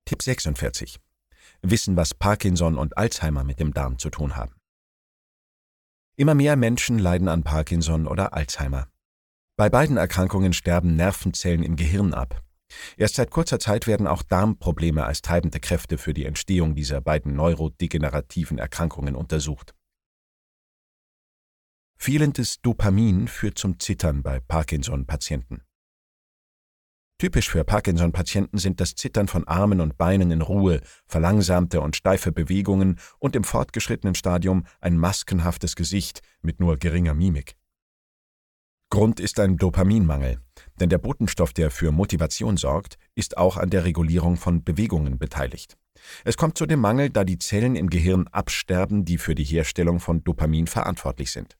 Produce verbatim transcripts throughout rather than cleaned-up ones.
Tipp sechsundvierzig. Wissen, was Parkinson und Alzheimer mit dem Darm zu tun haben. Immer mehr Menschen leiden an Parkinson oder Alzheimer. Bei beiden Erkrankungen sterben Nervenzellen im Gehirn ab. Erst seit kurzer Zeit werden auch Darmprobleme als treibende Kräfte für die Entstehung dieser beiden neurodegenerativen Erkrankungen untersucht. Fehlendes Dopamin führt zum Zittern bei Parkinson-Patienten. Typisch für Parkinson-Patienten sind das Zittern von Armen und Beinen in Ruhe, verlangsamte und steife Bewegungen und im fortgeschrittenen Stadium ein maskenhaftes Gesicht mit nur geringer Mimik. Grund ist ein Dopaminmangel, denn der Botenstoff, der für Motivation sorgt, ist auch an der Regulierung von Bewegungen beteiligt. Es kommt zu dem Mangel, da die Zellen im Gehirn absterben, die für die Herstellung von Dopamin verantwortlich sind.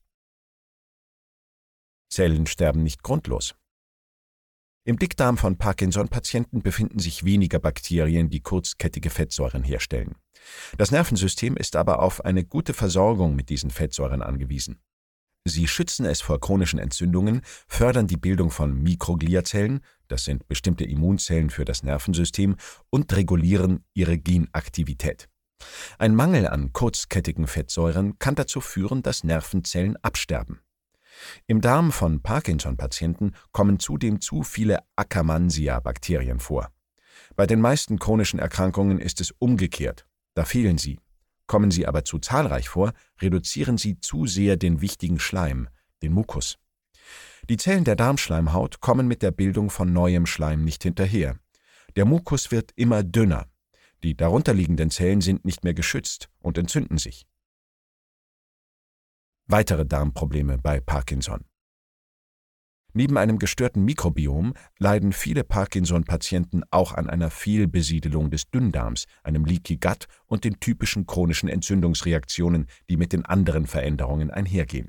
Zellen sterben nicht grundlos. Im Dickdarm von Parkinson-Patienten befinden sich weniger Bakterien, die kurzkettige Fettsäuren herstellen. Das Nervensystem ist aber auf eine gute Versorgung mit diesen Fettsäuren angewiesen. Sie schützen es vor chronischen Entzündungen, fördern die Bildung von Mikrogliazellen, das sind bestimmte Immunzellen für das Nervensystem, und regulieren ihre Genaktivität. Ein Mangel an kurzkettigen Fettsäuren kann dazu führen, dass Nervenzellen absterben. Im Darm von Parkinson-Patienten kommen zudem zu viele Akkermansia-Bakterien vor. Bei den meisten chronischen Erkrankungen ist es umgekehrt, da fehlen sie. Kommen sie aber zu zahlreich vor, reduzieren sie zu sehr den wichtigen Schleim, den Mukus. Die Zellen der Darmschleimhaut kommen mit der Bildung von neuem Schleim nicht hinterher. Der Mukus wird immer dünner. Die darunterliegenden Zellen sind nicht mehr geschützt und entzünden sich. Weitere Darmprobleme bei Parkinson. Neben einem gestörten Mikrobiom leiden viele Parkinson-Patienten auch an einer Fehlbesiedelung des Dünndarms, einem Leaky Gut und den typischen chronischen Entzündungsreaktionen, die mit den anderen Veränderungen einhergehen.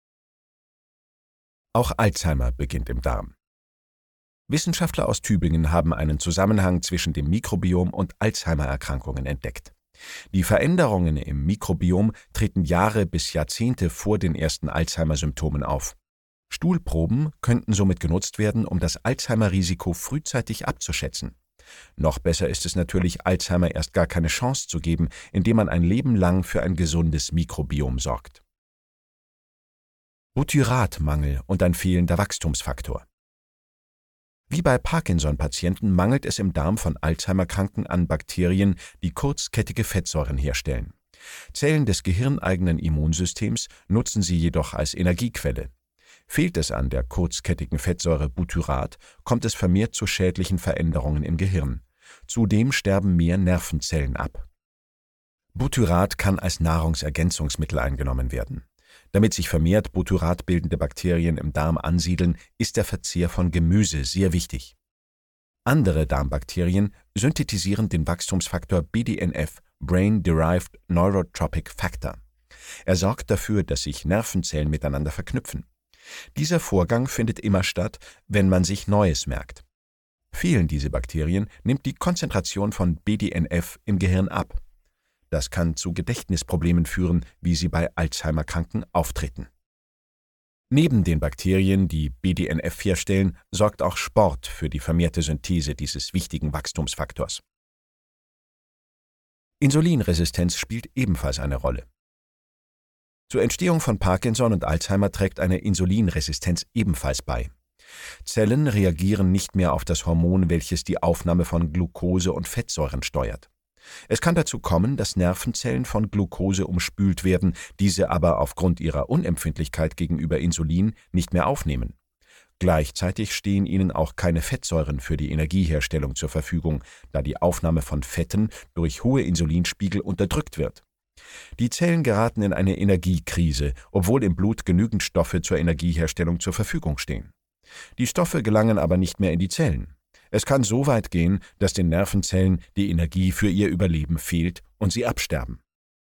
Auch Alzheimer beginnt im Darm. Wissenschaftler aus Tübingen haben einen Zusammenhang zwischen dem Mikrobiom und Alzheimer-Erkrankungen entdeckt. Die Veränderungen im Mikrobiom treten Jahre bis Jahrzehnte vor den ersten Alzheimer-Symptomen auf. Stuhlproben könnten somit genutzt werden, um das Alzheimer-Risiko frühzeitig abzuschätzen. Noch besser ist es natürlich, Alzheimer erst gar keine Chance zu geben, indem man ein Leben lang für ein gesundes Mikrobiom sorgt. Butyratmangel und ein fehlender Wachstumsfaktor. Wie bei Parkinson-Patienten mangelt es im Darm von Alzheimer-Kranken an Bakterien, die kurzkettige Fettsäuren herstellen. Zellen des gehirneigenen Immunsystems nutzen sie jedoch als Energiequelle. Fehlt es an der kurzkettigen Fettsäure Butyrat, kommt es vermehrt zu schädlichen Veränderungen im Gehirn. Zudem sterben mehr Nervenzellen ab. Butyrat kann als Nahrungsergänzungsmittel eingenommen werden. Damit sich vermehrt butyratbildende Bakterien im Darm ansiedeln, ist der Verzehr von Gemüse sehr wichtig. Andere Darmbakterien synthetisieren den Wachstumsfaktor B D N F, Brain-Derived Neurotropic Factor. Er sorgt dafür, dass sich Nervenzellen miteinander verknüpfen. Dieser Vorgang findet immer statt, wenn man sich Neues merkt. Fehlen diese Bakterien, nimmt die Konzentration von B D N F im Gehirn ab. Das kann zu Gedächtnisproblemen führen, wie sie bei Alzheimer-Kranken auftreten. Neben den Bakterien, die B D N F herstellen, sorgt auch Sport für die vermehrte Synthese dieses wichtigen Wachstumsfaktors. Insulinresistenz spielt ebenfalls eine Rolle. Zur Entstehung von Parkinson und Alzheimer trägt eine Insulinresistenz ebenfalls bei. Zellen reagieren nicht mehr auf das Hormon, welches die Aufnahme von Glucose und Fettsäuren steuert. Es kann dazu kommen, dass Nervenzellen von Glucose umspült werden, diese aber aufgrund ihrer Unempfindlichkeit gegenüber Insulin nicht mehr aufnehmen. Gleichzeitig stehen ihnen auch keine Fettsäuren für die Energieherstellung zur Verfügung, da die Aufnahme von Fetten durch hohe Insulinspiegel unterdrückt wird. Die Zellen geraten in eine Energiekrise, obwohl im Blut genügend Stoffe zur Energieherstellung zur Verfügung stehen. Die Stoffe gelangen aber nicht mehr in die Zellen. Es kann so weit gehen, dass den Nervenzellen die Energie für ihr Überleben fehlt und sie absterben.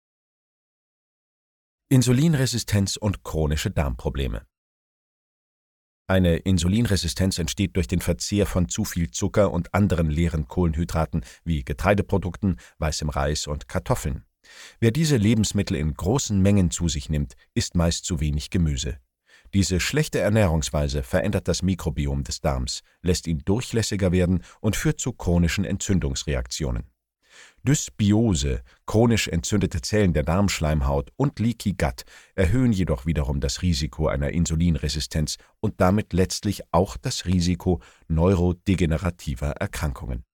Insulinresistenz und chronische Darmprobleme. Eine Insulinresistenz entsteht durch den Verzehr von zu viel Zucker und anderen leeren Kohlenhydraten wie Getreideprodukten, weißem Reis und Kartoffeln. Wer diese Lebensmittel in großen Mengen zu sich nimmt, isst meist zu wenig Gemüse. Diese schlechte Ernährungsweise verändert das Mikrobiom des Darms, lässt ihn durchlässiger werden und führt zu chronischen Entzündungsreaktionen. Dysbiose, chronisch entzündete Zellen der Darmschleimhaut und Leaky Gut erhöhen jedoch wiederum das Risiko einer Insulinresistenz und damit letztlich auch das Risiko neurodegenerativer Erkrankungen.